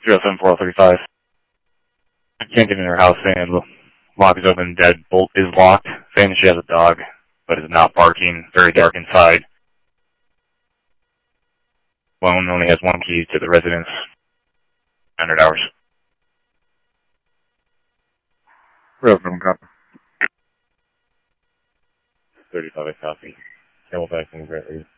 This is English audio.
07435. I can't get in her house, and the lock is open, dead bolt is locked, saying she has a dog, but is not barking, very dark inside. Lone only has one key to the residence, 100 hours. Real from copy. 35 copy. Camelback and Great Lead.